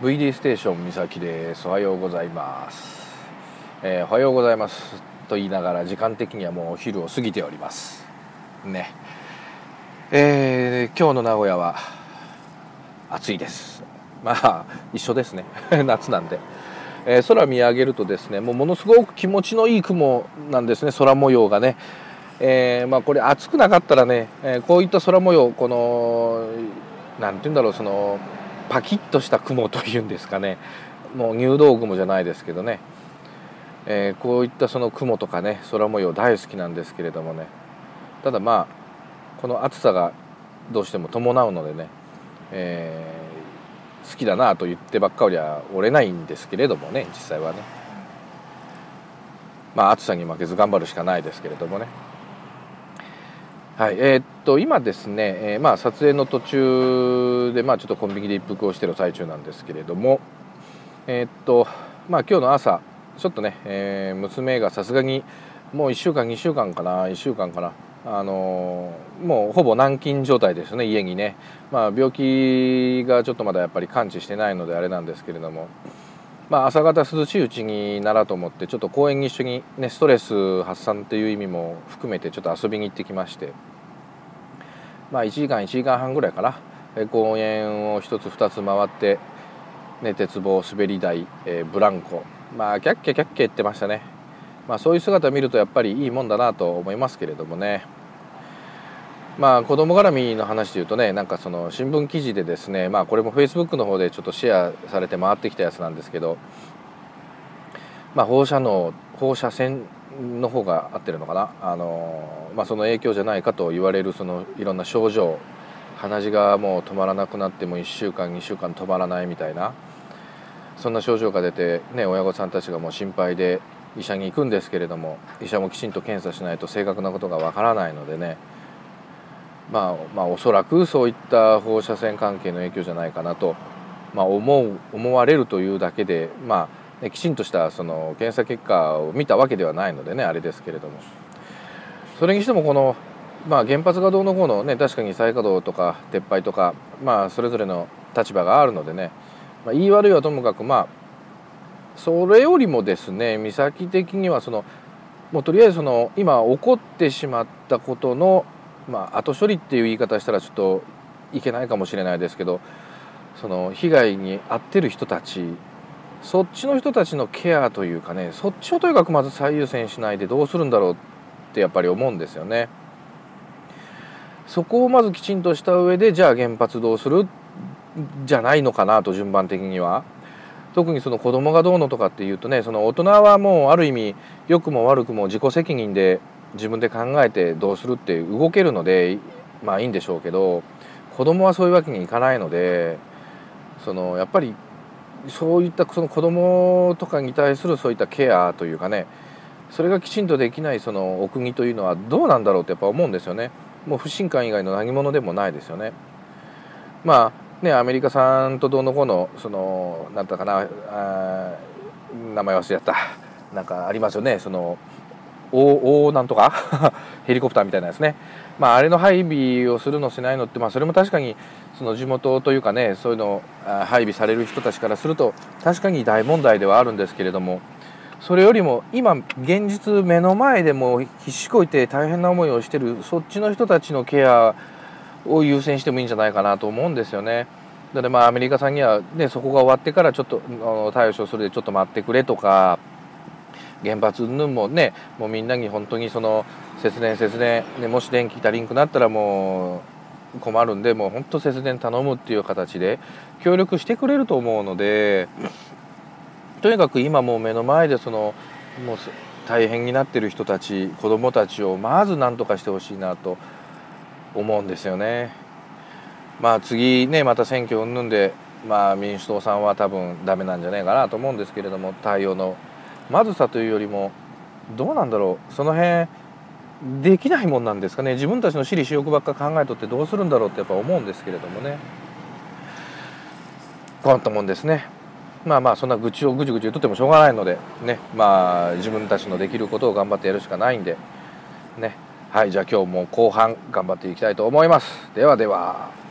VD ステーション三崎です。おはようございます、おはようございますと言いながら時間的にはもうお昼を過ぎておりますね。今日の名古屋は暑いです。まあ一緒ですね夏なんで、空見上げるとですね、ものすごく気持ちのいい雲なんですね、空模様がね。これ暑くなかったらね、こういった空模様、このなんていうんだろう、そのパキッとした雲というんですかね、もう入道雲じゃないですけどね、こういったその雲とかね、空模様大好きなんですけれどもね、ただこの暑さがどうしても伴うのでね、好きだなと言ってばっかりは折れないんですけれどもね、実際はね、暑さに負けず頑張るしかないですけれどもね。はい、今ですね、撮影の途中でちょっとコンビニで一服をしている最中なんですけれども、今日の朝ちょっとね、娘がさすがにもう1週間2週間かなもうほぼ軟禁状態ですね、家にね。病気がちょっとまだやっぱり完治してないのであれなんですけれども、朝方涼しいうちにならと思ってちょっと公園に一緒にね、ストレス発散という意味も含めてちょっと遊びに行ってきまして、1時間半ぐらいかな、公園を1つ2つ回って、ね、鉄棒、滑り台、ブランコ、キャッキャキャッキャ言ってましたね。そういう姿を見るとやっぱりいいもんだなと思いますけれどもね。子供絡みの話でいうとね、なんかその新聞記事でですね、これも Facebook の方でちょっとシェアされて回ってきたやつなんですけど、放射線の方が合ってるのかな、その影響じゃないかと言われるそのいろんな症状、鼻血がもう止まらなくなっても1週間2週間止まらないみたいな、そんな症状が出て、ね、親御さんたちがもう心配で医者に行くんですけれども、医者もきちんと検査しないと正確なことがわからないのでね、おそらくそういった放射線関係の影響じゃないかなと、思われるというだけで、きちんとしたその検査結果を見たわけではないのでね、あれですけれども、それにしてもこの、原発がどうのこうのね、確かに再稼働とか撤廃とか、それぞれの立場があるのでね、言い悪いはともかく、それよりもですね、美咲的にはもうとりあえずその今起こってしまったことの、後処理っていう言い方したらちょっといけないかもしれないですけど、その被害に遭ってる人たち、そっちの人たちのケアというかね、そっちをとにかくまず最優先しないでどうするんだろうってやっぱり思うんですよね。そこをまずきちんとした上で、じゃあ原発どうするじゃないのかなと、順番的には。特にその子供がどうのとかっていうとね、その大人はもうある意味良くも悪くも自己責任で自分で考えてどうするって動けるのでいいんでしょうけど、子供はそういうわけにいかないので、やっぱりそういったその子供とかに対するそういったケアというかね、それがきちんとできないそのお国というのはどうなんだろうってやっぱ思うんですよね。もう不信感以外の何者でもないですよね。アメリカさんとどうのこうの、そのなんだかな、名前忘れちゃった、なんかありますよね、そのなんとかヘリコプターみたいなですね。あれの配備をするのしないのって、それも確かにその地元というかね、そういうのを配備される人たちからすると確かに大問題ではあるんですけれども、それよりも今現実目の前でも必死こいて大変な思いをしてるそっちの人たちのケアを優先してもいいんじゃないかなと思うんですよね。なのでアメリカさんにはね、そこが終わってからちょっと対処するでちょっと待ってくれとか、原発云々もね、もうみんなに本当にその節電ね、もし電気足りんくなったらもう困るんで、もう本当節電頼むっていう形で協力してくれると思うので、とにかく今もう目の前でもう大変になっている人たち、子どもたちをまず何とかしてほしいなと思うんですよね。次ね、また選挙云々で、民主党さんは多分ダメなんじゃないかなと思うんですけれども、対応のまずさというよりもどうなんだろう、その辺できないもんなんですかね。自分たちの私利私欲ばっか考えとってどうするんだろうってやっぱ思うんですけれどもね。困ったもんですね。そんな愚痴をぐちぐち言っとってもしょうがないのでね、自分たちのできることを頑張ってやるしかないんでね。はい、じゃあ今日も後半頑張っていきたいと思います。ではでは。